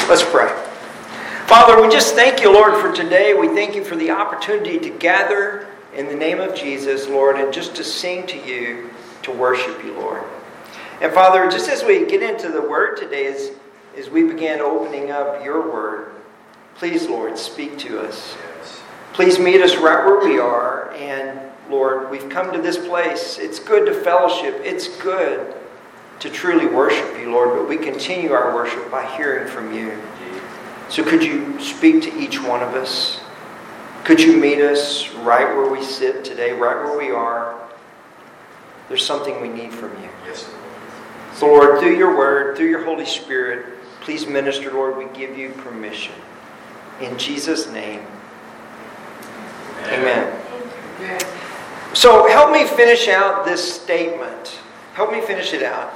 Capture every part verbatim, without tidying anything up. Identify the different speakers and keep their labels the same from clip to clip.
Speaker 1: Let's pray. Father, we just thank you, Lord, for today. We thank you for the opportunity to gather in the name of Jesus, Lord, and just to sing to you, to worship you, Lord. And Father, just as we get into the Word today, as, as we begin opening up your Word, please, Lord, speak to us. Please meet us right where we are. And Lord, we've come to this place. It's good to fellowship. It's good to truly worship you, Lord, but we continue our worship by hearing from you. So could you speak to each one of us? Could you meet us right where we sit today, right where we are? There's something we need from you.
Speaker 2: Yes.
Speaker 1: So Lord, through your word, through your Holy Spirit, please minister, Lord. We give you permission. In Jesus' name, amen.
Speaker 3: Amen.
Speaker 1: So help me finish out this statement. Help me finish it out.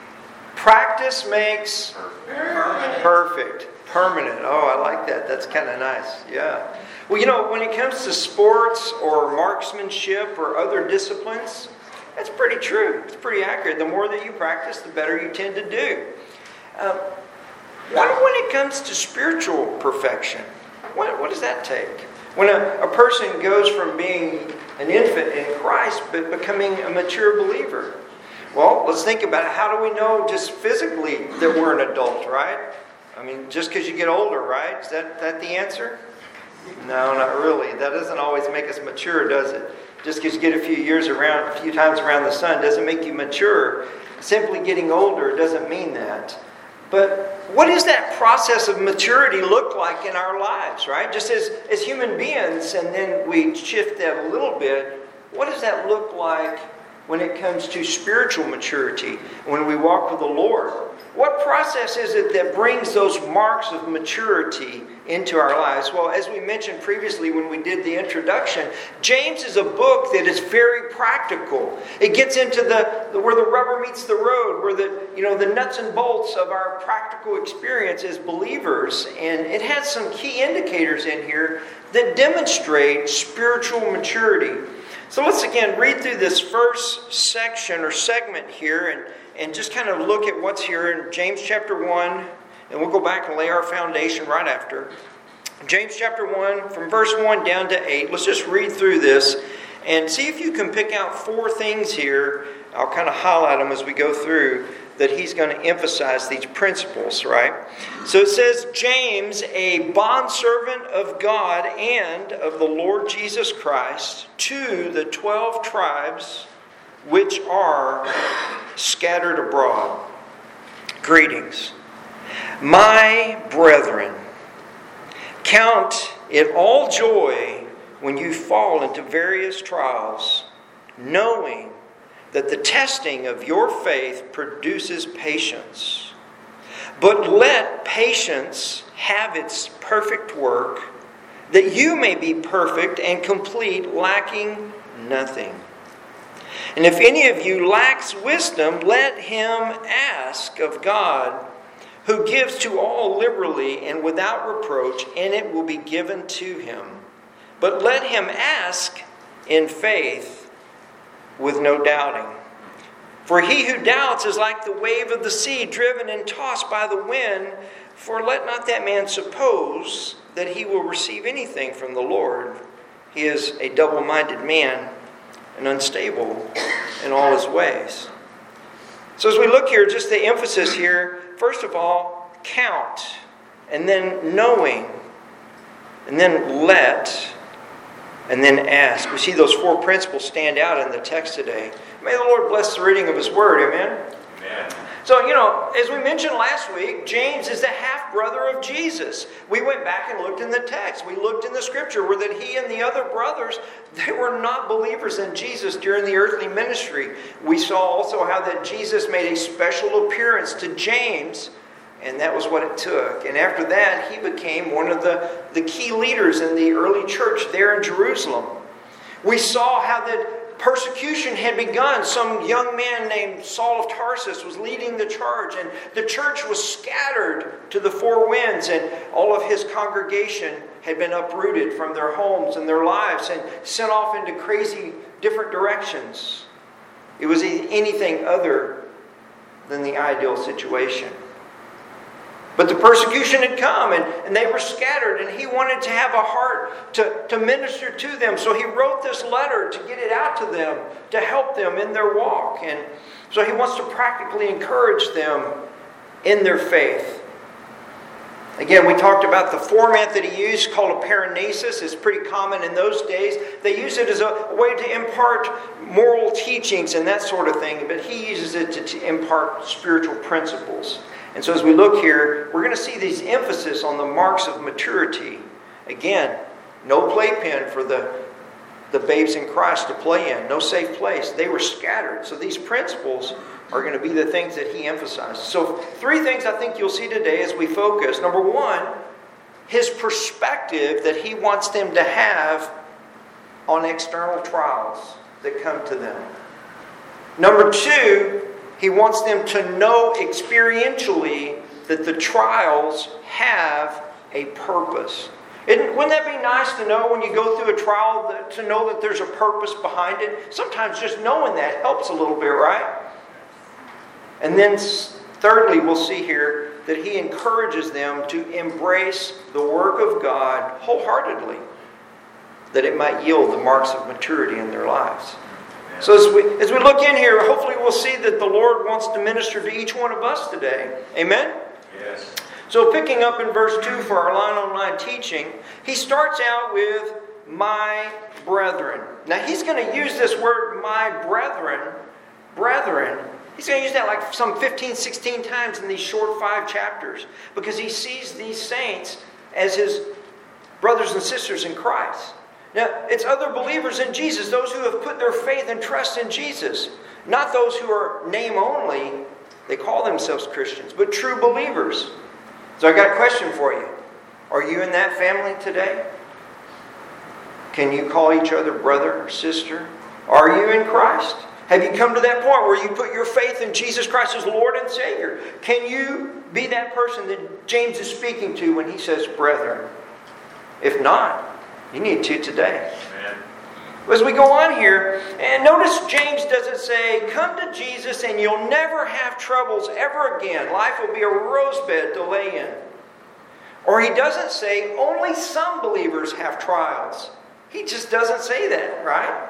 Speaker 1: Practice makes
Speaker 3: Perfect.
Speaker 1: perfect. Permanent. Oh, I like that. That's kind of nice. Yeah. Well, you know, when it comes to sports or marksmanship or other disciplines, that's pretty true. It's pretty accurate. The more that you practice, the better you tend to do. Um, what when it comes to spiritual perfection? What, what does that take? When a, a person goes from being an infant in Christ but becoming a mature believer? Well, let's think about it. How do we know just physically that we're an adult, right? I mean, just because you get older, right? Is that, that the answer? No, not really. That doesn't always make us mature, does it? Just because you get a few years around, a few times around the sun doesn't make you mature. Simply getting older doesn't mean that. But what does that process of maturity look like in our lives, right? Just as, as human beings, and then we shift that a little bit, what does that look like when it comes to spiritual maturity, when we walk with the Lord? What process is it that brings those marks of maturity into our lives? Well, as we mentioned previously when we did the introduction, James is a book that is very practical. It gets into the, the where the rubber meets the road, where the you know the nuts and bolts of our practical experience as believers, and it has some key indicators in here that demonstrate spiritual maturity. So let's again read through this first section or segment here and, and just kind of look at what's here in James chapter one. And we'll go back and lay our foundation right after. James chapter one, from verse one down to eight. Let's just read through this and see if you can pick out four things here. I'll kind of highlight them as we go through, that he's going to emphasize these principles, right? So it says, James, a bondservant of God and of the Lord Jesus Christ, to the twelve tribes which are scattered abroad. Greetings. My brethren, count it all joy when you fall into various trials, knowing that the testing of your faith produces patience. But let patience have its perfect work, that you may be perfect and complete, lacking nothing. And if any of you lacks wisdom, let him ask of God, who gives to all liberally and without reproach, and it will be given to him. But let him ask in faith, with no doubting. For he who doubts is like the wave of the sea, driven and tossed by the wind. For let not that man suppose that he will receive anything from the Lord. He is a double-minded man and unstable in all his ways. So as we look here, just the emphasis here, first of all, count, and then knowing, and then let, and then ask. We see those four principles stand out in the text today. May the Lord bless the reading of his word. Amen?
Speaker 2: Amen.
Speaker 1: So, you know, as we mentioned last week, James is the half-brother of Jesus. We went back and looked in the text. We looked in the scripture where that he and the other brothers, they were not believers in Jesus during the earthly ministry. We saw also how that Jesus made a special appearance to James, and that was what it took. And after that, he became one of the, the key leaders in the early church there in Jerusalem. We saw how that persecution had begun. Some young man named Saul of Tarsus was leading the charge, and the church was scattered to the four winds, and all of his congregation had been uprooted from their homes and their lives and sent off into crazy different directions. It was anything other than the ideal situation. But the persecution had come, and, and they were scattered, and he wanted to have a heart to, to minister to them. So he wrote this letter to get it out to them, to help them in their walk. And so he wants to practically encourage them in their faith. Again, we talked about the format that he used called a paranesis. It's pretty common in those days. They use it as a way to impart moral teachings and that sort of thing, but he uses it to, to impart spiritual principles. And so as we look here, we're going to see these emphasis on the marks of maturity. Again, no playpen for the, the babes in Christ to play in. No safe place. They were scattered. So these principles are going to be the things that he emphasizes. So three things I think you'll see today as we focus. Number one, his perspective that he wants them to have on external trials that come to them. Number two, he wants them to know experientially that the trials have a purpose. Isn't, wouldn't that be nice to know when you go through a trial, that, to know that there's a purpose behind it? Sometimes just knowing that helps a little bit, right? And then thirdly, we'll see here that he encourages them to embrace the work of God wholeheartedly, that it might yield the marks of maturity in their lives. So as we, as we look in here, hopefully we'll see that the Lord wants to minister to each one of us today. Amen?
Speaker 2: Yes.
Speaker 1: So picking up in verse two for our line-on-line teaching, he starts out with, my brethren. Now he's going to use this word, my brethren, brethren. He's going to use that like some fifteen, sixteen times in these short five chapters, because he sees these saints as his brothers and sisters in Christ. Now, it's other believers in Jesus, those who have put their faith and trust in Jesus. Not those who are name only, they call themselves Christians, but true believers. So I got a question for you. Are you in that family today? Can you call each other brother or sister? Are you in Christ? Have you come to that point where you put your faith in Jesus Christ as Lord and Savior? Can you be that person that James is speaking to when he says brethren? If not, you need to today.
Speaker 2: Amen.
Speaker 1: As we go on here, and notice James doesn't say, come to Jesus and you'll never have troubles ever again. Life will be a rosebed to lay in. Or he doesn't say, only some believers have trials. He just doesn't say that, right?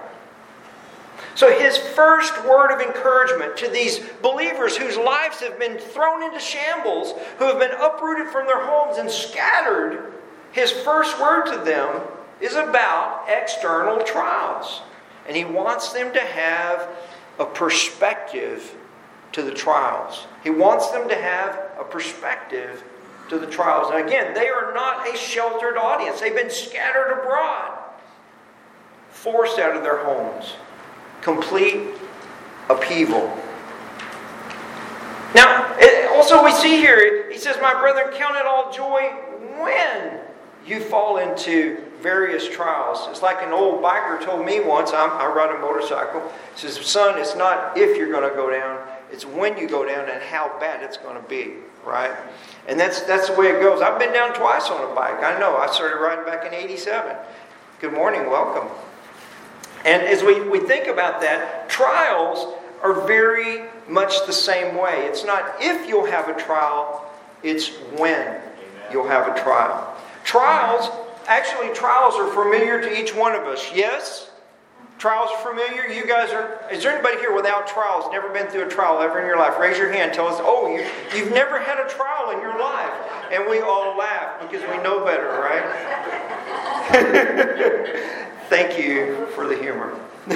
Speaker 1: So his first word of encouragement to these believers whose lives have been thrown into shambles, who have been uprooted from their homes and scattered, his first word to them is about external trials. And he wants them to have a perspective to the trials. He wants them to have a perspective to the trials. And again, they are not a sheltered audience. They've been scattered abroad, forced out of their homes. Complete upheaval. Now, also we see here, he says, my brethren, count it all joy when you fall into various trials. It's like an old biker told me once, I'm, I ride a motorcycle. He says, son, it's not if you're going to go down, it's when you go down and how bad it's going to be, right? And that's that's the way it goes. I've been down twice on a bike. I know. I started riding back in eighty-seven. Good morning. Welcome. And as we, we think about that, trials are very much the same way. It's not if you'll have a trial, it's when Amen. You'll have a trial. Trials, actually trials are familiar to each one of us. Yes? Trials are familiar? You guys are, is there anybody here without trials, never been through a trial ever in your life? Raise your hand. Tell us, oh, you, you've never had a trial in your life. And we all laugh because we know better, right? Thank you for the humor.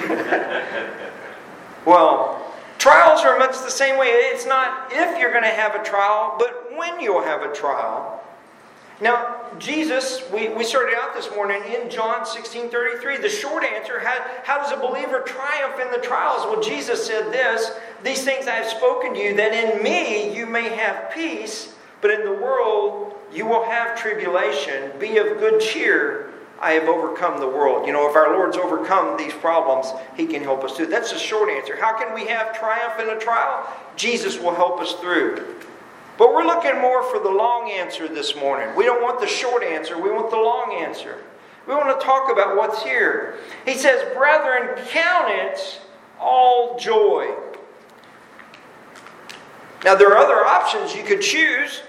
Speaker 1: Well, trials are much the same way. It's not if you're going to have a trial, but when you'll have a trial. Now, Jesus, we, we started out this morning in John sixteen thirty-three. The short answer, how, how does a believer triumph in the trials? Well, Jesus said this, these things I have spoken to you, that in me you may have peace, but in the world you will have tribulation. Be of good cheer. I have overcome the world. You know, if our Lord's overcome these problems, He can help us through. That's the short answer. How can we have triumph in a trial? Jesus will help us through. But we're looking more for the long answer this morning. We don't want the short answer. We want the long answer. We want to talk about what's here. He says, brethren, count it all joy. Now, there are other options you could choose.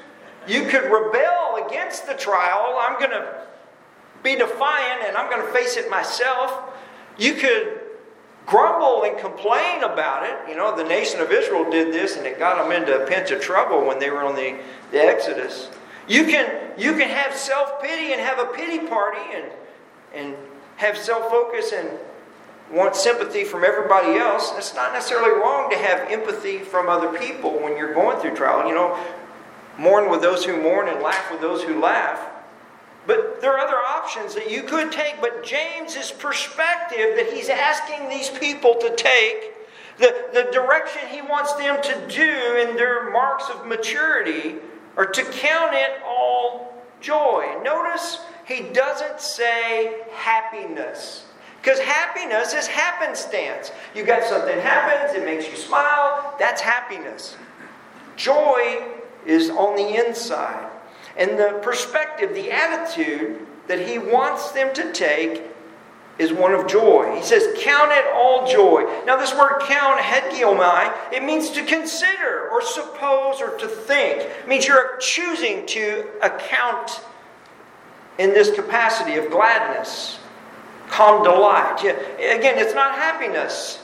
Speaker 1: You could rebel against the trial. I'm going to be defiant and I'm going to face it myself. You could grumble and complain about it. You know, the nation of Israel did this and it got them into a pinch of trouble when they were on the, the Exodus. You can, you can have self-pity and have a pity party and, and have self-focus and want sympathy from everybody else. It's not necessarily wrong to have empathy from other people when you're going through trial. You know, mourn with those who mourn and laugh with those who laugh. But there are other options that you could take. But James's perspective that he's asking these people to take, the, the direction he wants them to do in their marks of maturity, are to count it all joy. Notice he doesn't say happiness. Because happiness is happenstance. You got something happens, it makes you smile, that's happiness. Joy is on the inside. And the perspective, the attitude that he wants them to take is one of joy. He says, count it all joy. Now this word count, hegiomai, it means to consider or suppose or to think. It means you're choosing to account in this capacity of gladness, calm delight. Yeah, again, it's not happiness.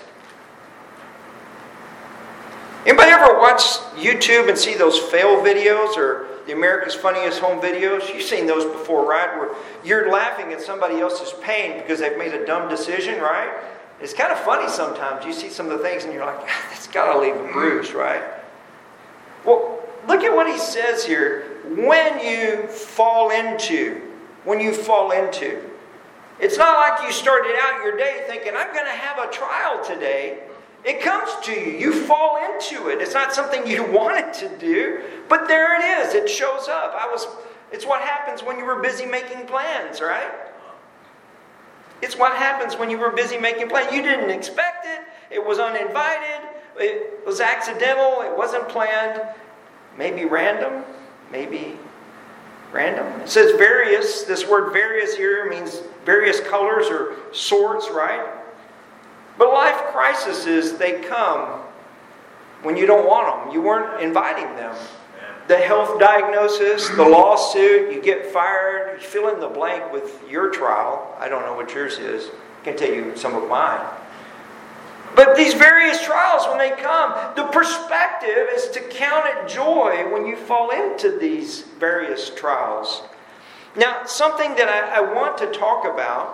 Speaker 1: Anybody ever watch YouTube and see those fail videos or the America's Funniest Home Videos? You've seen those before, right? Where you're laughing at somebody else's pain because they've made a dumb decision, right? It's kind of funny sometimes. You see some of the things and you're like, that's got to leave a bruise, right? Well, look at what he says here. When you fall into, when you fall into. It's not like you started out your day thinking, I'm going to have a trial today. It comes to you. You fall into it. It's not something you wanted to do, but there it is. It shows up. I was. It's what happens when you were busy making plans, right? It's what happens when you were busy making plans. You didn't expect it. It was uninvited. It was accidental. It wasn't planned. Maybe random. Maybe random. It says various. This word various here means various colors or sorts, right? But life crises, they come when you don't want them. You weren't inviting them. The health diagnosis, the lawsuit, you get fired, you fill in the blank with your trial. I don't know what yours is. I can tell you some of mine. But these various trials, when they come, the perspective is to count it joy when you fall into these various trials. Now, something that I, I want to talk about.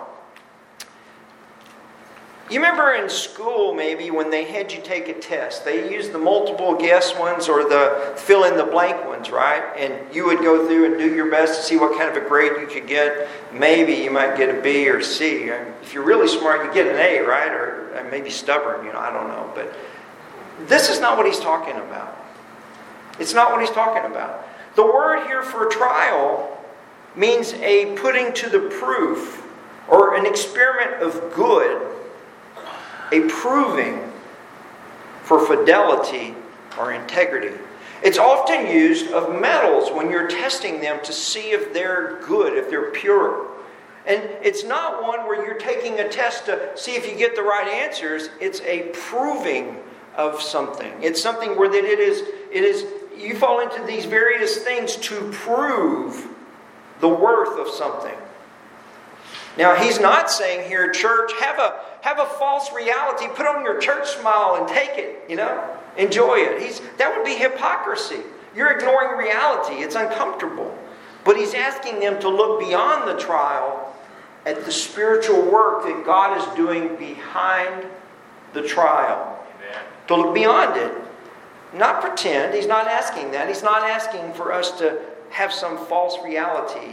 Speaker 1: You remember in school maybe when they had you take a test, they used the multiple guess ones or the fill in the blank ones, right? And you would go through and do your best to see what kind of a grade you could get. Maybe you might get a B or C. If you're really smart, you get an A, right? Or maybe stubborn, you know, I don't know. But this is not what he's talking about. It's not what he's talking about. The word here for trial means a putting to the proof or an experiment of good. A proving for fidelity or integrity. It's often used of metals when you're testing them to see if they're good, if they're pure. And it's not one where you're taking a test to see if you get the right answers. It's a proving of something. It's something where that it is, it is, you fall into these various things to prove the worth of something. Now, he's not saying here, church, have a have a false reality. Put on your church smile and take it, you know. Enjoy it. He's that would be hypocrisy. You're ignoring reality. It's uncomfortable. But he's asking them to look beyond the trial at the spiritual work that God is doing behind the trial. Amen. To look beyond it. Not pretend. He's not asking that. He's not asking for us to have some false reality.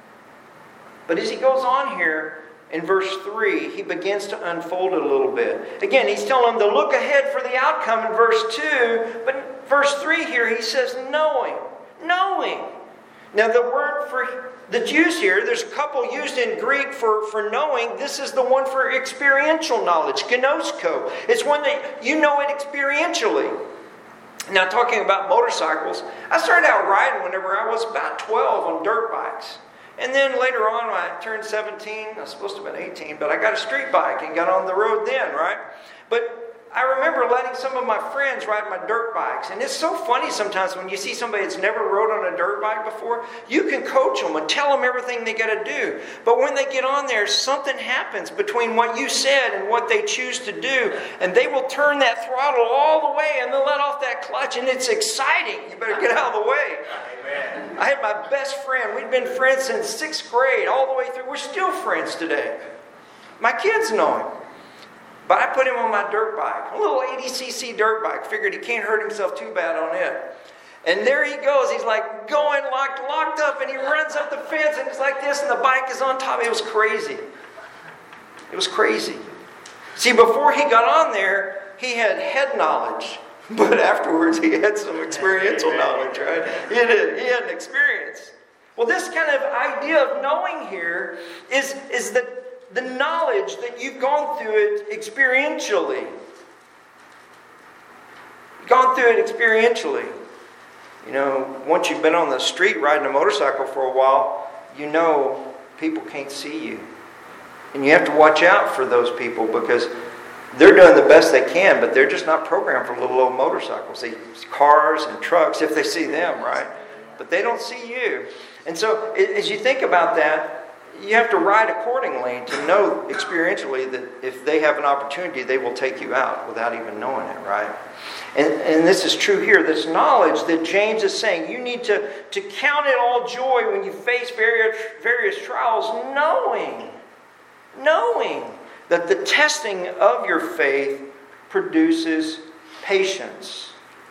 Speaker 1: But as he goes on here, in verse three, he begins to unfold it a little bit. Again, he's telling them to look ahead for the outcome in verse two. But in verse three here, he says knowing. Knowing. Now the word for the Jews here, there's a couple used in Greek for, for knowing. This is the one for experiential knowledge, gnosko. It's one that you know it experientially. Now talking about motorcycles, I started out riding whenever I was about twelve on dirt bikes. And then later on, when I turned seventeen, I was supposed to have been eighteen, but I got a street bike and got on the road then, right? But I remember letting some of my friends ride my dirt bikes. And it's so funny sometimes when you see somebody that's never rode on a dirt bike before, you can coach them and tell them everything they got to do. But when they get on there, something happens between what you said and what they choose to do. And they will turn that throttle all the way and they'll let off that clutch. And it's exciting. You better get out of the way. Amen. I had my best friend. We'd been friends since sixth grade all the way through. We're still friends today. My kids know him. But I put him on my dirt bike, a little eighty c c dirt bike. Figured he can't hurt himself too bad on it. And there he goes. He's like going locked, locked up, and he runs up the fence, and it's like this, and the bike is on top. It was crazy. It was crazy. See, before he got on there, he had head knowledge. But afterwards, he had some experiential knowledge, right? He had, a, he had an experience. Well, this kind of idea of knowing here is, is that the knowledge that you've gone through it experientially. Gone through it experientially. You know, once you've been on the street riding a motorcycle for a while, you know people can't see you. And you have to watch out for those people because they're doing the best they can, but they're just not programmed for little old motorcycles. They cars and trucks if they see them, right? But they don't see you. And so as you think about that, you have to ride accordingly to know experientially that if they have an opportunity, they will take you out without even knowing it, right? And, and this is true here. This knowledge that James is saying, you need to, to count it all joy when you face various, various trials, knowing, knowing that the testing of your faith produces patience.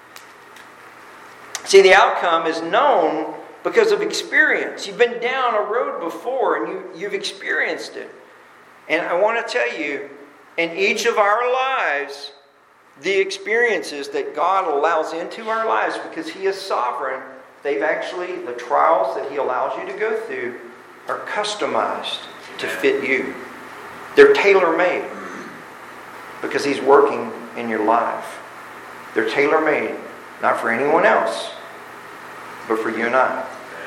Speaker 1: See, the outcome is known because of experience. You've been down a road before and you, you've experienced it. And I want to tell you, in each of our lives, the experiences that God allows into our lives, because He is sovereign, they've actually, the trials that He allows you to go through are customized to fit you. They're tailor-made because He's working in your life. They're tailor-made, not for anyone else, but for you and I.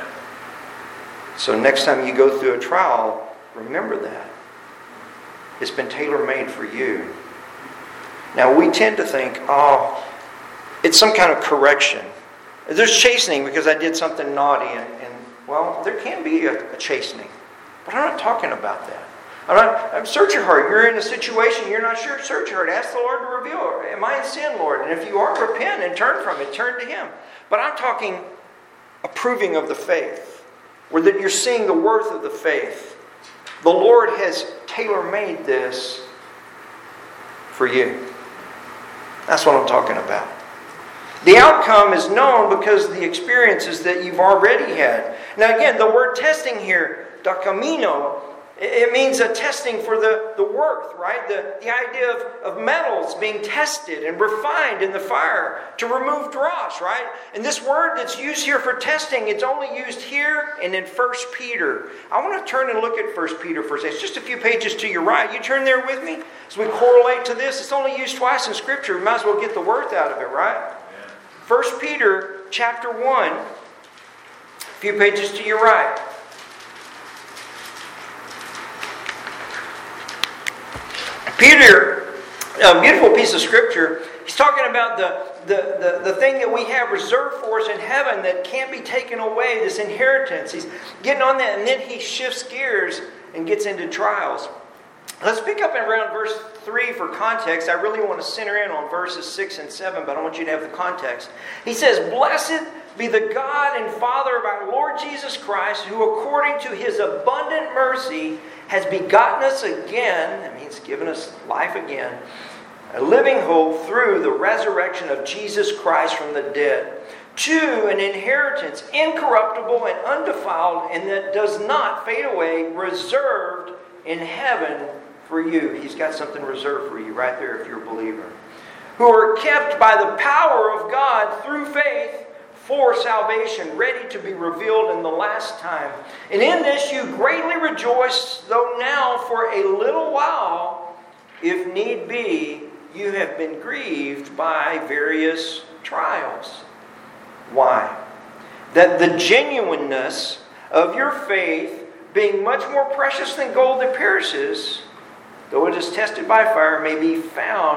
Speaker 1: So next time you go through a trial, remember that. It's been tailor-made for you. Now we tend to think, oh, it's some kind of correction. There's chastening because I did something naughty. And, and well, there can be a, a chastening. But I'm not talking about that. I'm not, I'm search your heart. You're in a situation you're not sure. Search your heart. Ask the Lord to reveal. Am I in sin, Lord? And if you are, repent and turn from it. Turn to Him. But I'm talking approving of the faith. Where that you're seeing the worth of the faith. The Lord has tailor-made this for you. That's what I'm talking about. The outcome is known because of the experiences that you've already had. Now again, the word testing here, dakamino, it means a testing for the, the worth, right? The, the idea of, of metals being tested and refined in the fire to remove dross, right? And this word that's used here for testing, it's only used here and in First Peter. I want to turn and look at First Peter for a second. It's just a few pages to your right. You turn there with me as we correlate to this. It's only used twice in Scripture. We might as well get the worth out of it, right? First Peter chapter one, a few pages to your right. Peter, a beautiful piece of Scripture, he's talking about the, the, the, the thing that we have reserved for us in heaven that can't be taken away, this inheritance. He's getting on that, and then he shifts gears and gets into trials. Let's pick up in around verse three for context. I really want to center in on verses six and seven, but I want you to have the context. He says, "Blessed be the God and Father of our Lord Jesus Christ, who according to His abundant mercy has begotten us again," that means given us life again, "a living hope through the resurrection of Jesus Christ from the dead, to an inheritance incorruptible and undefiled, and that does not fade away, reserved in heaven for you." He's got something reserved for you right there if you're a believer. "Who are kept by the power of God through faith for salvation, ready to be revealed in the last time. And in this you greatly rejoice, though now for a little while, if need be, you have been grieved by various trials." Why? "That the genuineness of your faith, being much more precious than gold that perishes, though it is tested by fire, may be found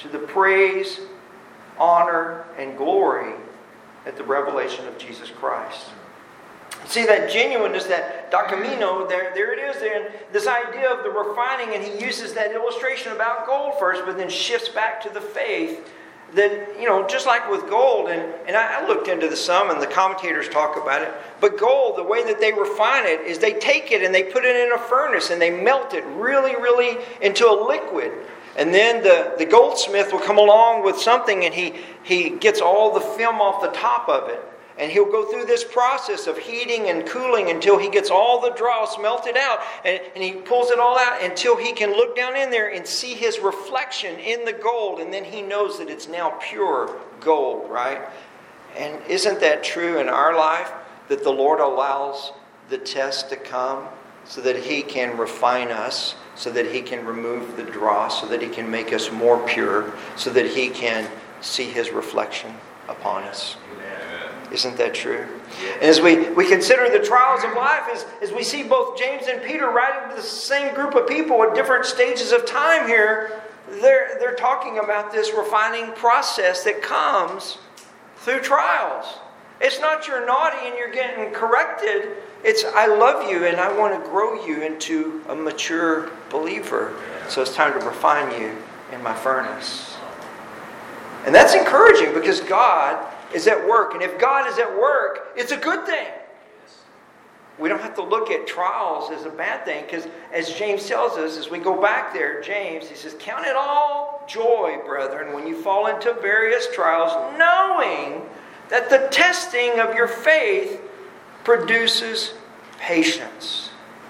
Speaker 1: to the praise, honor, and glory at the revelation of Jesus Christ. See, that genuineness, that dakamino, there, there it is. There, this idea of the refining, and he uses that illustration about gold first, but then shifts back to the faith. That, you know, just like with gold, and, and I, I looked into the some, and the commentators talk about it, but gold, the way that they refine it is they take it and they put it in a furnace and they melt it really, really into a liquid. And then the, the goldsmith will come along with something and he, he gets all the film off the top of it. And he'll go through this process of heating and cooling until he gets all the dross melted out. And, and he pulls it all out until he can look down in there and see his reflection in the gold. And then he knows that it's now pure gold, right? And isn't that true in our life? That the Lord allows the test to come so that He can refine us, so that He can remove the dross, so that He can make us more pure, so that He can see His reflection upon us. Isn't that true? And as we, we consider the trials of life, as, as we see both James and Peter writing to the same group of people at different stages of time here, they're, they're talking about this refining process that comes through trials. It's not you're naughty and you're getting corrected. It's I love you and I want to grow you into a mature believer. So it's time to refine you in my furnace. And that's encouraging because God is at work. And if God is at work, it's a good thing. We don't have to look at trials as a bad thing because as James tells us, as we go back there, James, he says, count it all joy, brethren, when you fall into various trials, knowing that the testing of your faith produces patience.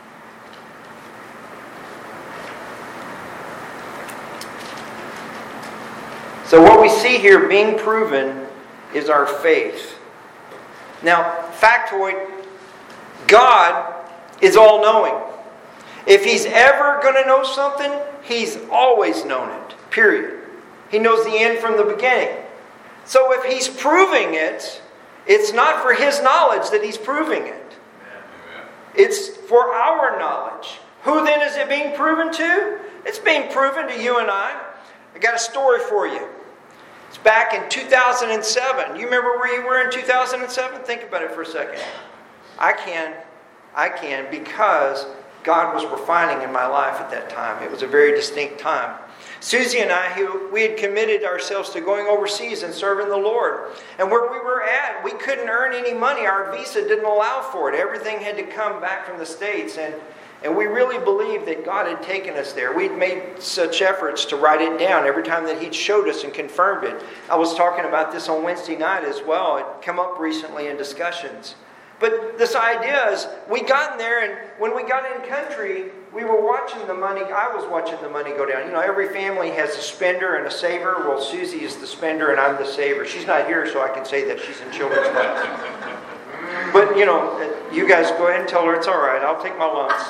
Speaker 1: So what we see here being proven is our faith. Now, factoid, God is all-knowing. If He's ever going to know something, He's always known it. Period. He knows the end from the beginning. So if He's proving it, it's not for His knowledge that He's proving it. It's for our knowledge. Who then is it being proven to? It's being proven to you and I. I got a story for you. It's back in two thousand seven. You remember where you were in two thousand seven? Think about it for a second. I can. I can because God was refining in my life at that time. It was a very distinct time. Susie and I, we had committed ourselves to going overseas and serving the Lord. And where we were at, we couldn't earn any money. Our visa didn't allow for it. Everything had to come back from the States. And And we really believed that God had taken us there. We'd made such efforts to write it down every time that He'd showed us and confirmed it. I was talking about this on Wednesday night as well. It come up recently in discussions. But this idea is, we got in there, and when we got in country, we were watching the money. I was watching the money go down. You know, every family has a spender and a saver. Well, Susie is the spender and I'm the saver. She's not here, so I can say that she's in children's class. But, you know, you guys go ahead and tell her it's all right. I'll take my lumps.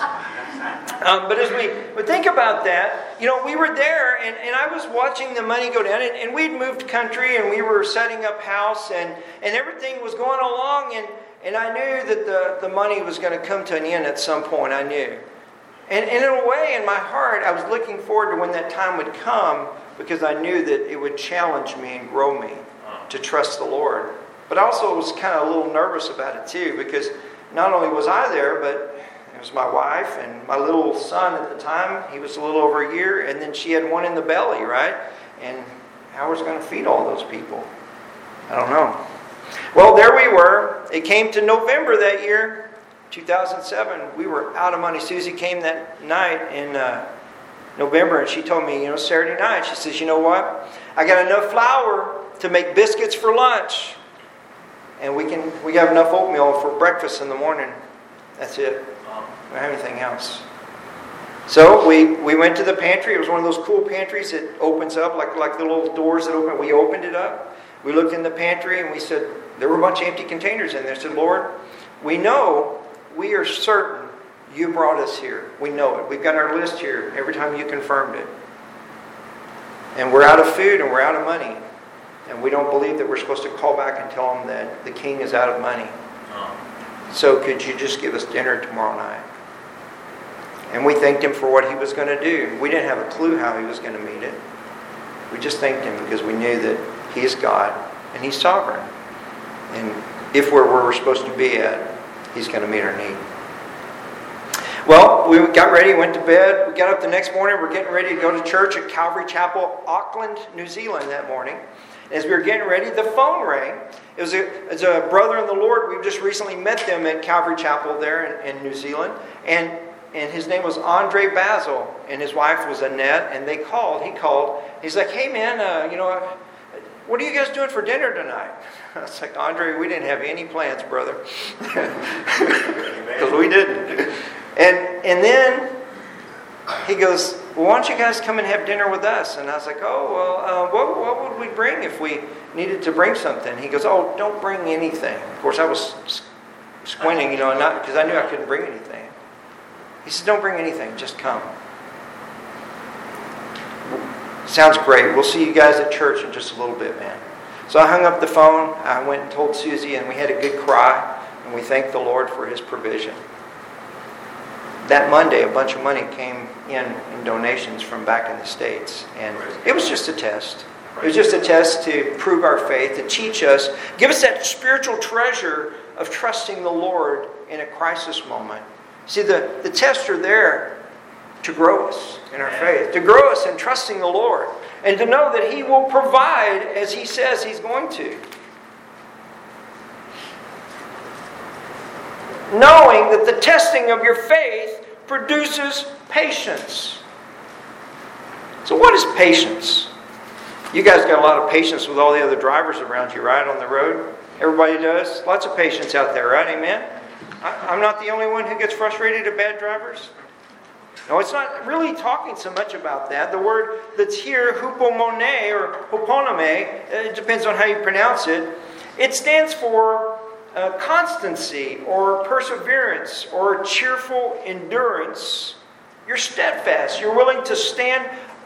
Speaker 1: Um, but as we but think about that, you know, we were there and, and I was watching the money go down. And, and we'd moved country and we were setting up house and, and everything was going along. And, and I knew that the, the money was going to come to an end at some point. I knew. And, and in a way, in my heart, I was looking forward to when that time would come because I knew that it would challenge me and grow me to trust the Lord. But I also was kind of a little nervous about it too because not only was I there, but it was my wife and my little son at the time. He was a little over a year, and then she had one in the belly, right? And how was going to feed all those people? I don't know. Well, there we were. It came to November that year, two thousand seven. We were out of money. Susie came that night in uh, November, and she told me, you know, Saturday night, she says, you know what? I got enough flour to make biscuits for lunch. And we can we have enough oatmeal for breakfast in the morning. That's it. We don't have anything else. So we, we went to the pantry. It was one of those cool pantries that opens up like, like the little doors that open. We opened it up. We looked in the pantry and we said, there were a bunch of empty containers in there. I said, Lord, we know, we are certain you brought us here. We know it. We've got our list here every time you confirmed it. And we're out of food and we're out of money. And we don't believe that we're supposed to call back and tell them that the king is out of money. So could you just give us dinner tomorrow night? And we thanked him for what he was going to do. We didn't have a clue how he was going to meet it. We just thanked Him because we knew that He is God and He's sovereign. And if we're where we're supposed to be at, He's going to meet our need. Well, we got ready, went to bed. We got up the next morning. We're getting ready to go to church at Calvary Chapel, Auckland, New Zealand that morning. As we were getting ready, the phone rang. It was a, it was a brother in the Lord. We've just recently met them at Calvary Chapel there in, in New Zealand. And, and his name was Andre Basil, and his wife was Annette. And they called. He called. He's like, hey, man, uh, you know, what are you guys doing for dinner tonight? I was like, Andre, we didn't have any plans, brother. Because we didn't. And and then he goes, well, why don't you guys come and have dinner with us? And I was like, oh, well, uh, what, what would we bring if we needed to bring something? He goes, oh, don't bring anything. Of course, I was squinting, you know, not because I knew I couldn't bring anything. He said, don't bring anything, just come. Sounds great. We'll see you guys at church in just a little bit, man. So I hung up the phone. I went and told Susie, and we had a good cry. And we thanked the Lord for His provision. That Monday, a bunch of money came in in donations from back in the States. And it was just a test. It was just a test to prove our faith, to teach us, give us that spiritual treasure of trusting the Lord in a crisis moment. See, the, the tests are there to grow us in our faith, to grow us in trusting the Lord, and to know that He will provide as He says He's going to. Knowing that the testing of your faith produces patience. So what is patience? You guys got a lot of patience with all the other drivers around you, right, on the road? Everybody does. Lots of patience out there, right? Amen? I, I'm not the only one who gets frustrated at bad drivers. No, it's not really talking so much about that. The word that's here, hupomone or huponome, it depends on how you pronounce it. It stands for uh, constancy or perseverance or cheerful endurance. You're steadfast. You're willing to stand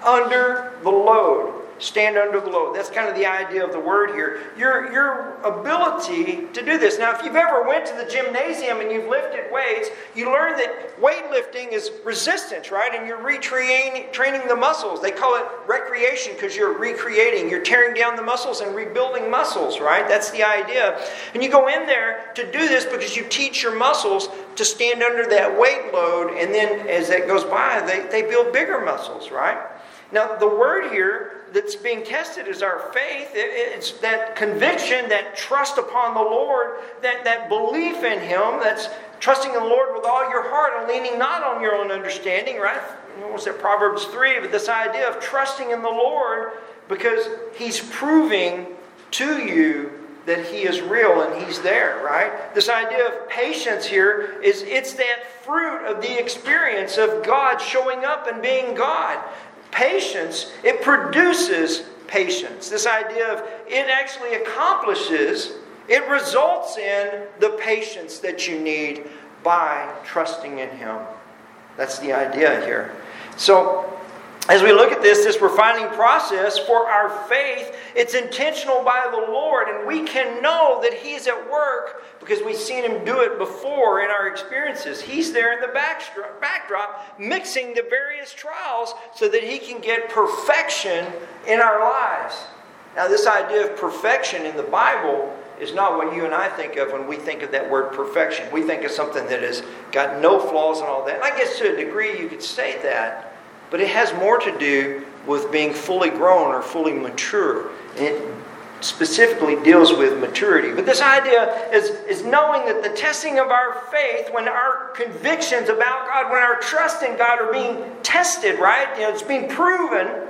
Speaker 1: under the load. Stand under the load. That's kind of the idea of the word here. Your, your ability to do this. Now, if you've ever went to the gymnasium and you've lifted weights, you learn that weightlifting is resistance, right? And you're retraining training the muscles. They call it recreation because you're recreating. You're tearing down the muscles and rebuilding muscles, right? That's the idea. And you go in there to do this because you teach your muscles to stand under that weight load. And then as that goes by, they, they build bigger muscles, right? Now, the word here that's being tested is our faith. It's that conviction, that trust upon the Lord, that, that belief in Him, that's trusting in the Lord with all your heart and leaning not on your own understanding, right? What was it, Proverbs three? But this idea of trusting in the Lord because He's proving to you that He is real and He's there, right? This idea of patience here is it's that fruit of the experience of God showing up and being God. Patience, it produces patience. This idea of it actually accomplishes, it results in the patience that you need by trusting in Him. That's the idea here. So, as we look at this, this refining process for our faith, it's intentional by the Lord, and we can know that He's at work because we've seen Him do it before in our experiences. He's there in the backdrop, mixing the various trials so that He can get perfection in our lives. Now, this idea of perfection in the Bible is not what you and I think of when we think of that word perfection. We think of something that has got no flaws and all that. And I guess to a degree you could say that. But it has more to do with being fully grown or fully mature. And it specifically deals with maturity. But this idea is, is knowing that the testing of our faith, when our convictions about God, when our trust in God are being tested, right? You know, it's being proven,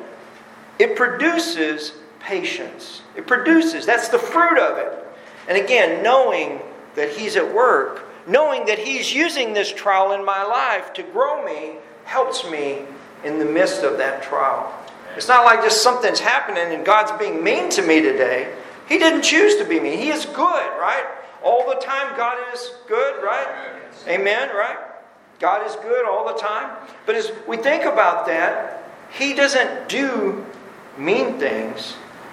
Speaker 1: it produces patience. It produces, that's the fruit of it. And again, knowing that He's at work, knowing that He's using this trial in my life to grow me, helps me in the midst of that trial. It's not like just something's happening and God's being mean to me today. He didn't choose to be mean. He is good, right? All the time God is good, right? Amen, right? God is good all the time. But as we think about that, He doesn't do mean things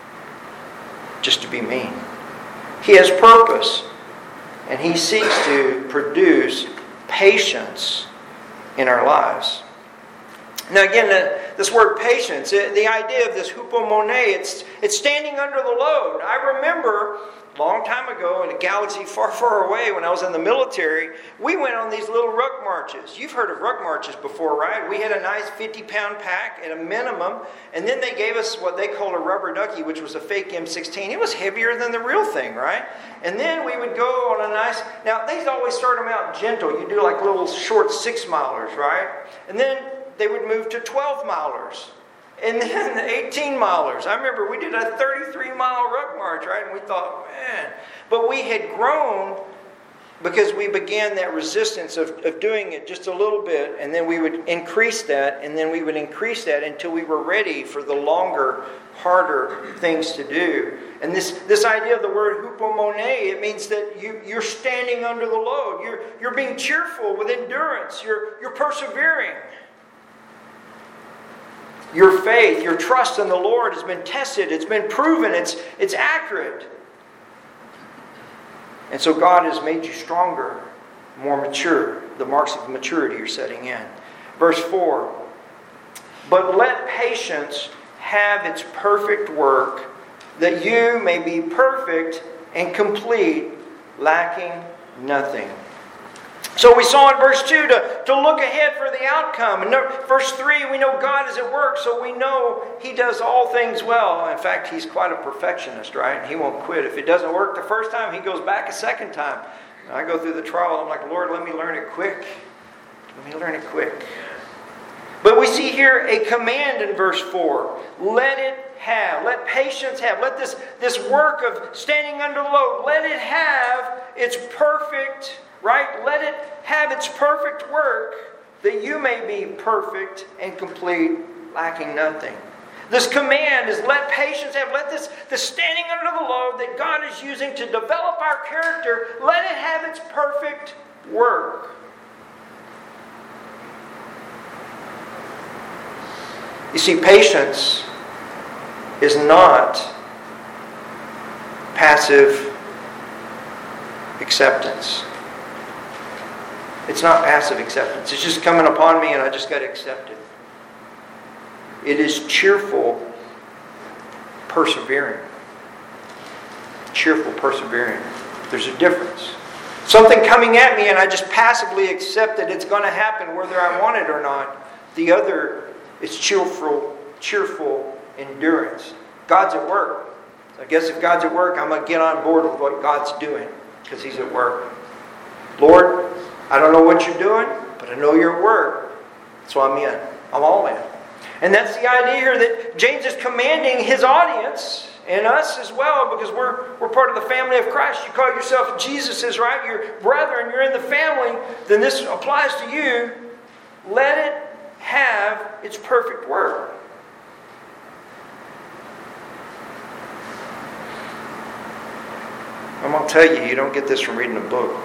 Speaker 1: just to be mean. He has purpose. And He seeks to produce patience in our lives. Now again, the, this word patience, the idea of this hupomone, it's, it's standing under the load. I remember a long time ago in a galaxy far, far away when I was in the military, we went on these little ruck marches. You've heard of ruck marches before, right? We had a nice fifty-pound pack at a minimum, and then they gave us what they called a rubber ducky, which was a fake M sixteen. It was heavier than the real thing, right? And then we would go on a nice... Now, they always start them out gentle. You do like little short six-milers, right? And then they would move to twelve-milers. And then the eighteen-milers. I remember we did a thirty-three mile ruck march, right? And we thought, man. But we had grown because we began that resistance of, of doing it just a little bit. And then we would increase that. And then we would increase that until we were ready for the longer, harder things to do. And this, this idea of the word hupomone, it means that you, you're standing under the load. You're, you're being cheerful with endurance. You're, you're persevering. Your faith, your trust in the Lord has been tested. It's been proven. It's, it's accurate. And so God has made you stronger, more mature. The marks of maturity are setting in. Verse four. But let patience have its perfect work, that you may be perfect and complete, lacking nothing. So we saw in verse two to, to look ahead for the outcome. And verse three, we know God is at work, so we know He does all things well. In fact, He's quite a perfectionist, right? He won't quit. If it doesn't work the first time, He goes back a second time. And I go through the trial, I'm like, Lord, let me learn it quick. Let me learn it quick. But we see here a command in verse four. Let it have. Let patience have. Let this, this work of standing under the load, let it have its perfect, right? Let it have its perfect work, that you may be perfect and complete, lacking nothing. This command is let patience have. Let this, this standing under the load that God is using to develop our character, let it have its perfect work. You see, patience is not passive acceptance. It's not passive acceptance. It's just coming upon me and I just got to accept it. It is cheerful persevering. Cheerful persevering. There's a difference. Something coming at me and I just passively accept that it's going to happen whether I want it or not. The other is cheerful, cheerful endurance. God's at work. I guess if God's at work, I'm going to get on board with what God's doing because He's at work. Lord, I don't know what you're doing, but I know you're at work. So I'm in. I'm all in. And that's the idea here that James is commanding his audience and us as well, because we're, we're part of the family of Christ. You call yourself Jesus's, right? Your brethren, you're in the family. Then this applies to you. Let it have its perfect work. I'm going to tell you, you don't get this from reading a book.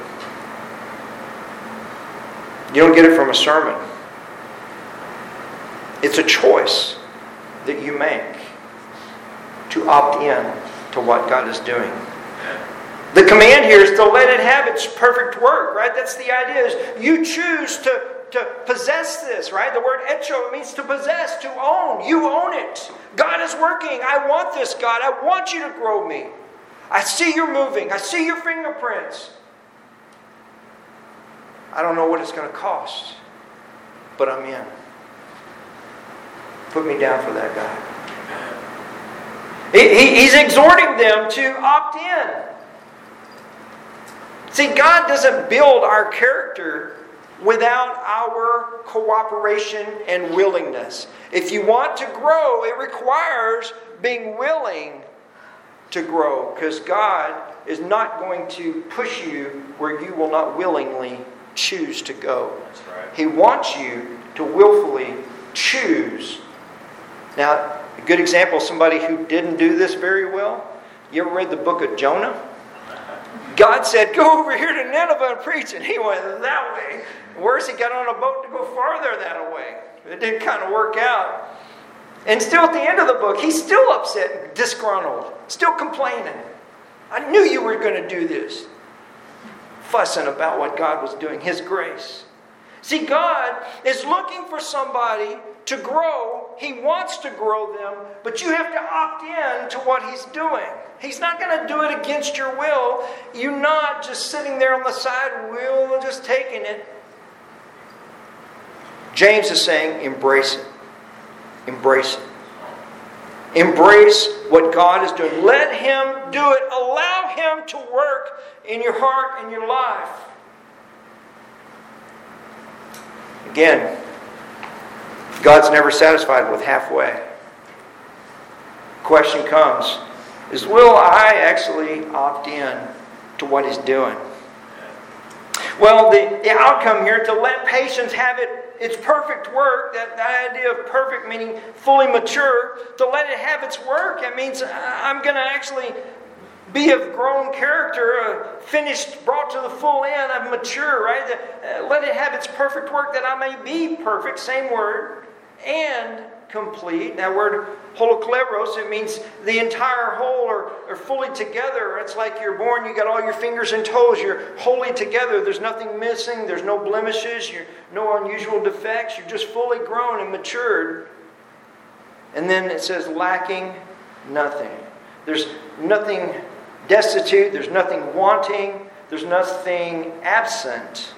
Speaker 1: You don't get it from a sermon. It's a choice that you make to opt in to what God is doing. The command here is to let it have its perfect work, right? That's the idea. Is you choose to, to possess this, right? The word echo means to possess, to own. You own it. God is working. I want this, God. I want you to grow me. I see you're moving. I see your fingerprints. I don't know what it's going to cost, but I'm in. Put me down for that, God. He, he, he's exhorting them to opt in. See, God doesn't build our character without our cooperation and willingness. If you want to grow, it requires being willing to grow, because God is not going to push you where you will not willingly choose to go.
Speaker 2: That's right.
Speaker 1: He wants you to willfully choose. Now, a good example of somebody who didn't do this very well. You ever read the book of Jonah? God said, go over here to Nineveh and preach, and he went that way. Worse, he got on a boat to go farther that way. It didn't kind of work out. And still at the end of the book, he's still upset, disgruntled, still complaining. I knew you were going to do this. Fussing about what God was doing, His grace. See, God is looking for somebody to grow. He wants to grow them, but you have to opt in to what He's doing. He's not going to do it against your will. You're not just sitting there on the side wheel, just taking it. James is saying, embrace it. Embrace it. Embrace what God is doing. Let Him do it. Allow Him to work in your heart and your life. Again, God's never satisfied with halfway. Question comes, is will I actually opt in to what He's doing? Well, the, the outcome here, to let patience have it its perfect work, that, that idea of perfect meaning fully mature, to let it have its work, it means I'm going to actually be of grown character, uh, finished, brought to the full end, I'm mature, right? Uh, let it have its perfect work that I may be perfect, same word, and complete. That word holokleros, it means the entire whole or, or fully together. It's like you're born, you got all your fingers and toes, you're wholly together. There's nothing missing, there's no blemishes, you're, no unusual defects. You're just fully grown and matured. And then it says lacking nothing. There's nothing destitute, there's nothing wanting, there's nothing absent.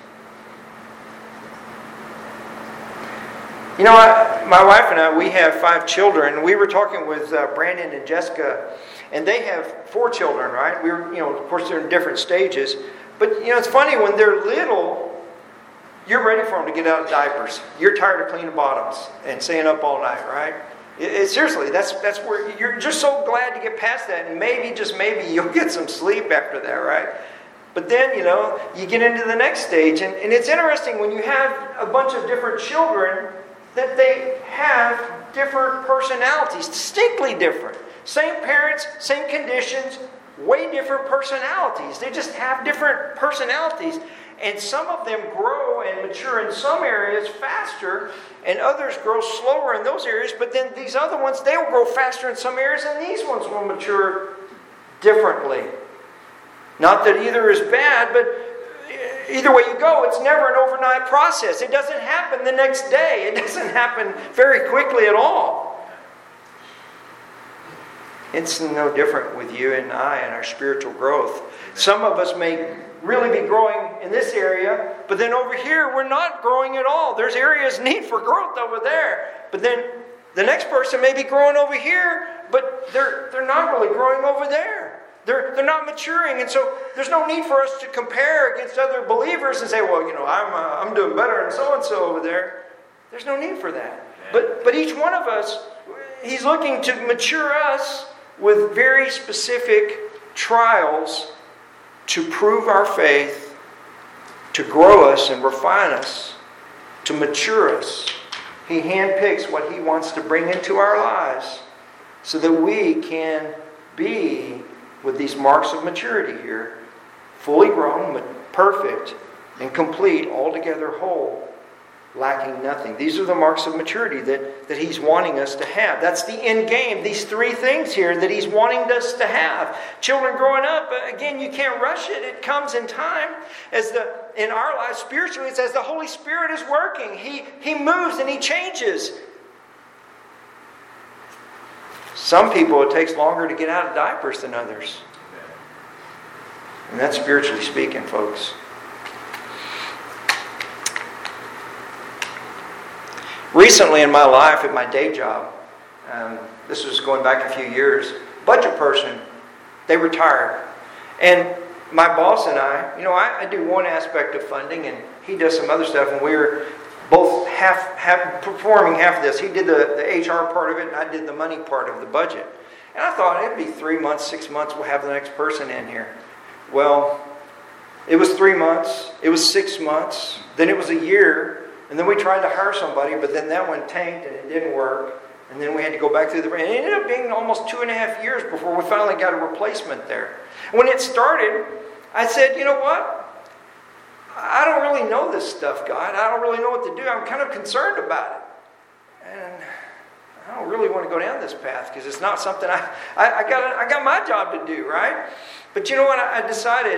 Speaker 1: You know, I, my wife and I, we have five children. We were talking with uh, Brandon and Jessica, and they have four children, right? We were, you know, of course, they're in different stages. But, you know, it's funny, when they're little, you're ready for them to get out of diapers. You're tired of cleaning bottoms and staying up all night, right? It, it, seriously, that's that's where you're just so glad to get past that, and maybe, just maybe, you'll get some sleep after that, right? But then, you know, you get into the next stage, and, and it's interesting when you have a bunch of different children that they have different personalities, distinctly different. Same parents, same conditions, way different personalities. They just have different personalities. And some of them grow and mature in some areas faster, and others grow slower in those areas. But then these other ones, they will grow faster in some areas, and these ones will mature differently. Not that either is bad, but either way you go, it's never an overnight process. It doesn't happen the next day. It doesn't happen very quickly at all. It's no different with you and I and our spiritual growth. Some of us may really be growing in this area, but then over here we're not growing at all. There's areas need for growth over there. But then the next person may be growing over here, but they're they're not really growing over there. They're, they're not maturing, and so there's no need for us to compare against other believers and say, well, you know, I'm uh, I'm doing better than so-and-so over there. There's no need for that. But but each one of us, He's looking to mature us with very specific trials to prove our faith, to grow us and refine us, to mature us. He handpicks what He wants to bring into our lives so that we can be with these marks of maturity here, fully grown, perfect, and complete, altogether whole, lacking nothing. These are the marks of maturity that, that He's wanting us to have. That's the end game, these three things here that He's wanting us to have. Children growing up, again, you can't rush it. It comes in time. As the in our lives spiritually, it's as the Holy Spirit is working. He, he moves and He changes. Some people, it takes longer to get out of diapers than others. And that's spiritually speaking, folks. Recently in my life, at my day job, um, this was going back a few years, budget person, they retired. And my boss and I, you know, I, I do one aspect of funding, and he does some other stuff, and we were both half, half performing half of this. He did the, the H R part of it, and I did the money part of the budget. And I thought it'd be three months, six months, we'll have the next person in here. Well, it was three months, it was six months, then it was a year, and then we tried to hire somebody, but then that one tanked and it didn't work. And then we had to go back through the... And it ended up being almost two and a half years before we finally got a replacement there. When it started, I said, you know what? I don't really know this stuff, God. I don't really know what to do. I'm kind of concerned about it. And I don't really want to go down this path because it's not something I... I, I, got, I got my job to do, right? But you know what? I decided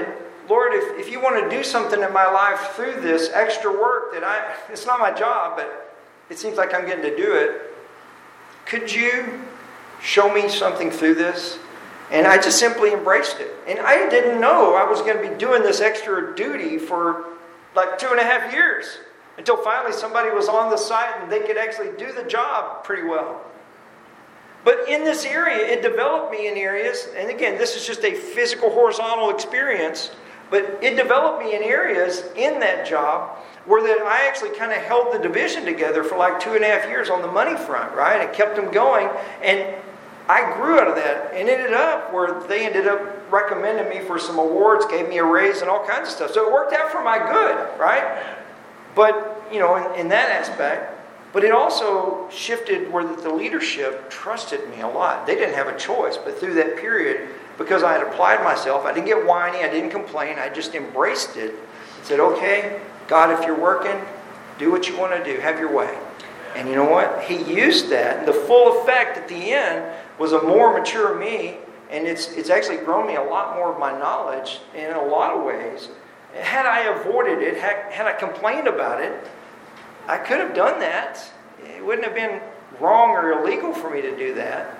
Speaker 1: Lord, if, if you want to do something in my life through this extra work that I, it's not my job, but it seems like I'm getting to do it, could you show me something through this? And I just simply embraced it. And I didn't know I was going to be doing this extra duty for like two and a half years. Until finally somebody was on the site and they could actually do the job pretty well. But in this area, it developed me in areas, and again, this is just a physical horizontal experience, but it developed me in areas in that job where that I actually kind of held the division together for like two and a half years on the money front, right? And kept them going. And I grew out of that and ended up where they ended up recommending me for some awards, gave me a raise and all kinds of stuff. So it worked out for my good, right? But, you know, in, in that aspect, but it also shifted where the leadership trusted me a lot. They didn't have a choice, but through that period, because I had applied myself, I didn't get whiny, I didn't complain, I just embraced it and said, okay, God, if you're working, do what you want to do, have your way. And you know what? He used that, and the full effect at the end was a more mature me, and it's it's actually grown me a lot more of my knowledge in a lot of ways. Had I avoided it, had, had I complained about it, I could have done that. It wouldn't have been wrong or illegal for me to do that.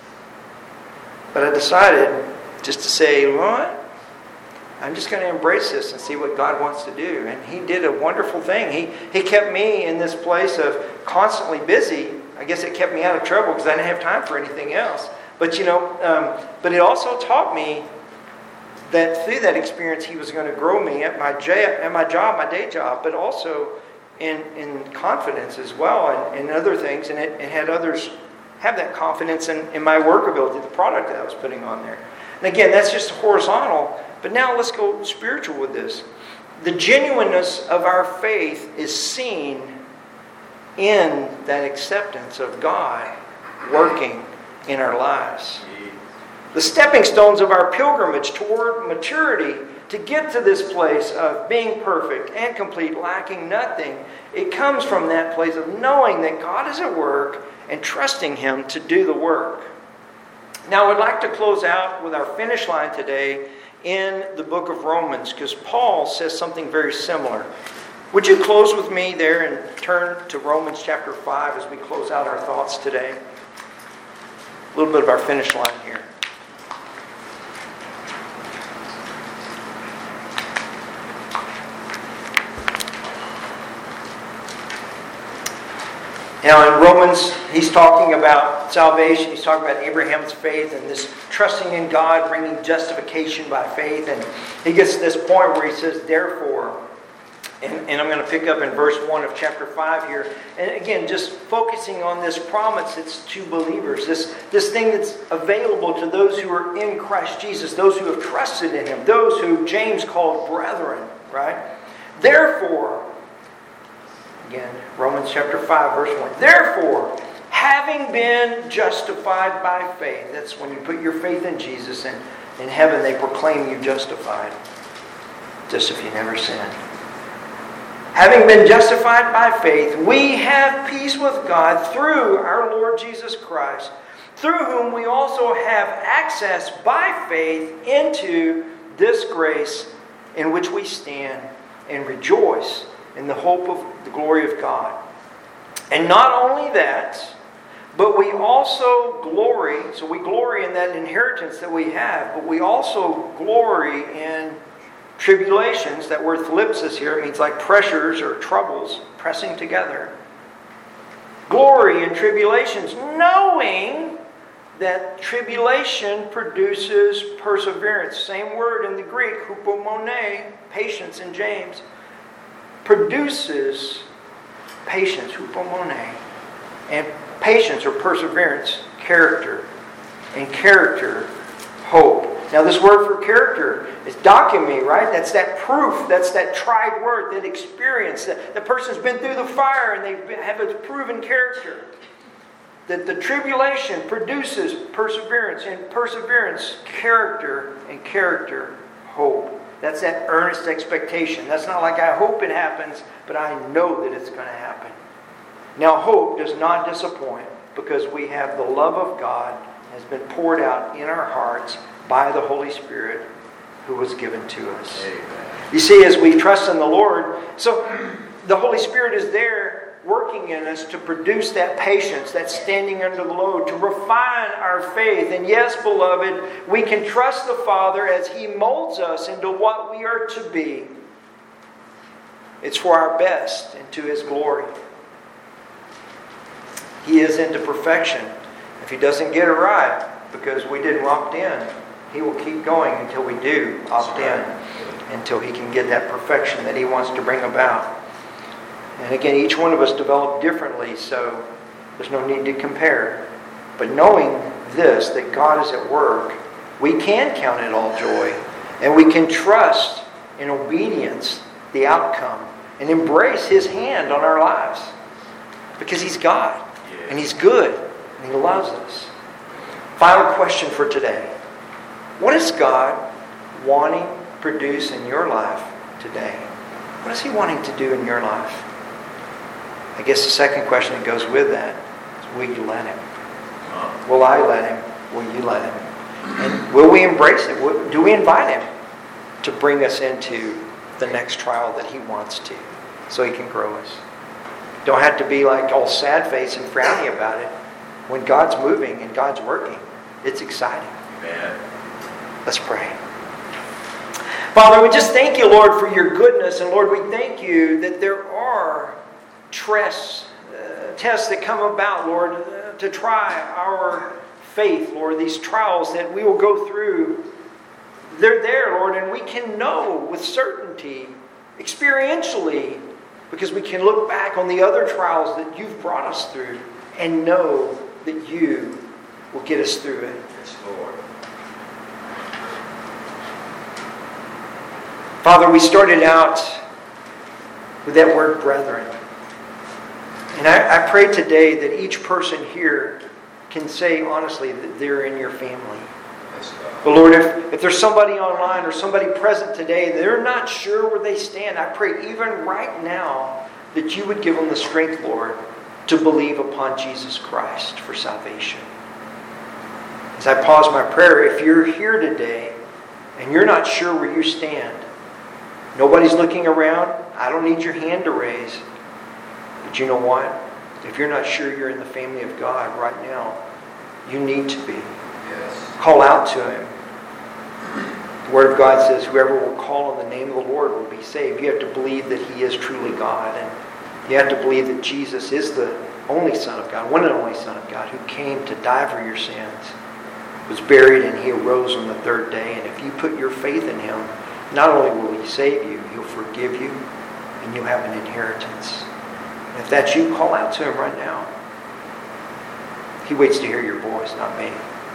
Speaker 1: But I decided just to say, you know what? I'm just going to embrace this and see what God wants to do. And He did a wonderful thing. He He kept me in this place of constantly busy. I guess it kept me out of trouble because I didn't have time for anything else. But you know, um, but it also taught me that through that experience, He was going to grow me at my j- at my job, my day job, but also in in confidence as well, and, and other things, and it, it had others have that confidence in, in my workability, the product that I was putting on there. And again, that's just horizontal. But now let's go spiritual with this. The genuineness of our faith is seen in that acceptance of God working in our lives. The stepping stones of our pilgrimage toward maturity to get to this place of being perfect and complete, lacking nothing, it comes from that place of knowing that God is at work and trusting Him to do the work. Now, I'd like to close out with our finish line today in the book of Romans, because Paul says something very similar. Would you close with me there and turn to Romans chapter five as we close out our thoughts today? A little bit of our finish line here. Now in Romans, he's talking about salvation. He's talking about Abraham's faith and this trusting in God, bringing justification by faith. And he gets to this point where he says, therefore, and, and I'm going to pick up in verse one of chapter five here. And again, just focusing on this promise that's to believers. This, this thing that's available to those who are in Christ Jesus. Those who have trusted in Him. Those who James called brethren. Right? Therefore, again, Romans chapter five, verse one. Therefore, having been justified by faith. That's when you put your faith in Jesus, and in heaven they proclaim you justified. Just if you never sinned. Having been justified by faith, we have peace with God through our Lord Jesus Christ, through whom we also have access by faith into this grace in which we stand and rejoice in the hope of the glory of God. And not only that, but we also glory, so we glory in that inheritance that we have, but we also glory in tribulations. That word thlipsis here, it means like pressures or troubles pressing together. Glory in tribulations, knowing that tribulation produces perseverance. Same word in the Greek, hupomone, patience in James. Produces patience, hupomone, and patience or perseverance, character, and character, hope. Now this word for character is document, right? That's that proof, that's that tried word, that experience. That the person's been through the fire and they have a proven character. That the tribulation produces perseverance, and perseverance, character, and character, hope. That's that earnest expectation. That's not like I hope it happens, but I know that it's going to happen. Now hope does not disappoint because we have the love of God has been poured out in our hearts by the Holy Spirit who was given to us.
Speaker 2: Amen.
Speaker 1: You see, as we trust in the Lord, so the Holy Spirit is there working in us to produce that patience, that standing under the load, to refine our faith. And yes, beloved, we can trust the Father as He molds us into what we are to be. It's for our best and to His glory. He is into perfection. If He doesn't get it right because we didn't opt in, He will keep going until we do opt in, until He can get that perfection that He wants to bring about. And again, each one of us develop differently, so there's no need to compare. But knowing this, that God is at work, we can count it all joy. And we can trust in obedience the outcome and embrace His hand on our lives. Because He's God, and He's good, and He loves us. Final question for today. What is God wanting to produce in your life today? What is He wanting to do in your life? I guess the second question that goes with that is, will you let Him? Will I let Him? Will you let Him? And will we embrace it? Do we invite Him to bring us into the next trial that He wants to, so He can grow us? Don't have to be like all sad face and frowny about it. When God's moving and God's working, it's exciting.
Speaker 2: Amen.
Speaker 1: Let's pray. Father, we just thank You, Lord, for Your goodness. And Lord, we thank You that there are tests, uh, tests that come about, Lord, uh, to try our faith, Lord. These trials that we will go through, they're there, Lord, and we can know with certainty, experientially, because we can look back on the other trials that You've brought us through and know that You will get us through it.
Speaker 2: Yes, Lord.
Speaker 1: Father, we started out with that word brethren. And I, I pray today that each person here can say honestly that they're in Your family.
Speaker 2: Yes,
Speaker 1: But Lord, if, if there's somebody online or somebody present today, they're not sure where they stand, I pray even right now that You would give them the strength, Lord, to believe upon Jesus Christ for salvation. As I pause my prayer, if you're here today and you're not sure where you stand, nobody's looking around, I don't need your hand to raise. But you know what? If you're not sure you're in the family of God right now, you need to be.
Speaker 2: Yes.
Speaker 1: Call out to Him. The Word of God says, whoever will call on the name of the Lord will be saved. You have to believe that He is truly God. And you have to believe that Jesus is the only Son of God, one and only Son of God, who came to die for your sins, was buried, and He arose on the third day. And if you put your faith in Him, not only will He save you, He'll forgive you, and you'll have an inheritance. And if that's you, call out to Him right now. He waits to hear your voice, not me.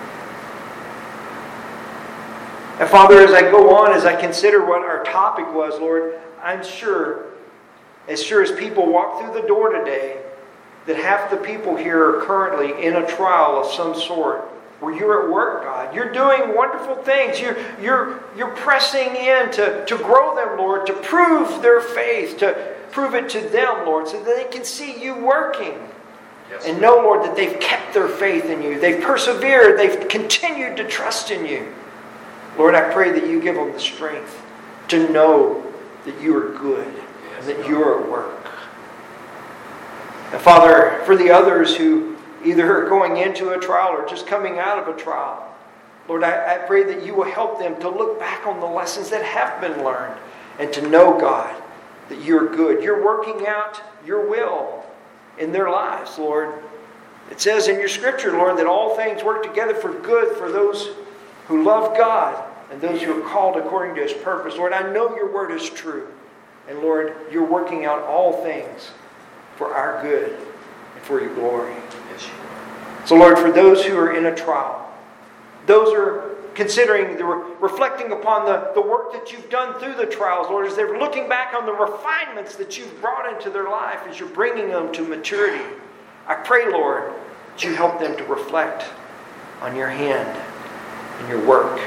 Speaker 1: And Father, as I go on, as I consider what our topic was, Lord, I'm sure, as sure as people walk through the door today, that half the people here are currently in a trial of some sort, where you're at work, God. You're doing wonderful things. You're, you're, you're pressing in to, to grow them, Lord, to prove their faith, to prove it to them, Lord, so that they can see You working.
Speaker 2: Yes,
Speaker 1: and know, Lord, that they've kept their faith in You. They've persevered. They've continued to trust in You. Lord, I pray that You give them the strength to know that You are good,
Speaker 2: yes,
Speaker 1: and that You are at work. And Father, for the others who either are going into a trial or just coming out of a trial, Lord, I, I pray that You will help them to look back on the lessons that have been learned and to know, God, that You're good. You're working out Your will in their lives, Lord. It says in Your Scripture, Lord, that all things work together for good for those who love God and those who are called according to His purpose. Lord, I know Your word is true. And Lord, You're working out all things for our good and for Your glory.
Speaker 2: Yes,
Speaker 1: So Lord, for those who are in a trial, those who are considering, the reflecting upon the, the work that You've done through the trials, Lord, as they're looking back on the refinements that You've brought into their life as You're bringing them to maturity, I pray, Lord, that You help them to reflect on Your hand and Your work.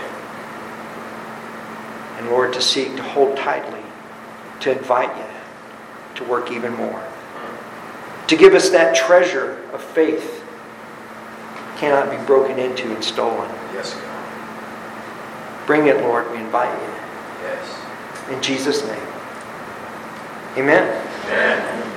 Speaker 1: And Lord, to seek to hold tightly, to invite You to work even more. To give us that treasure of faith cannot be broken into and stolen.
Speaker 2: Yes, God.
Speaker 1: Bring it, Lord. We invite you.
Speaker 2: Yes.
Speaker 1: In Jesus' name. Amen.
Speaker 2: Amen.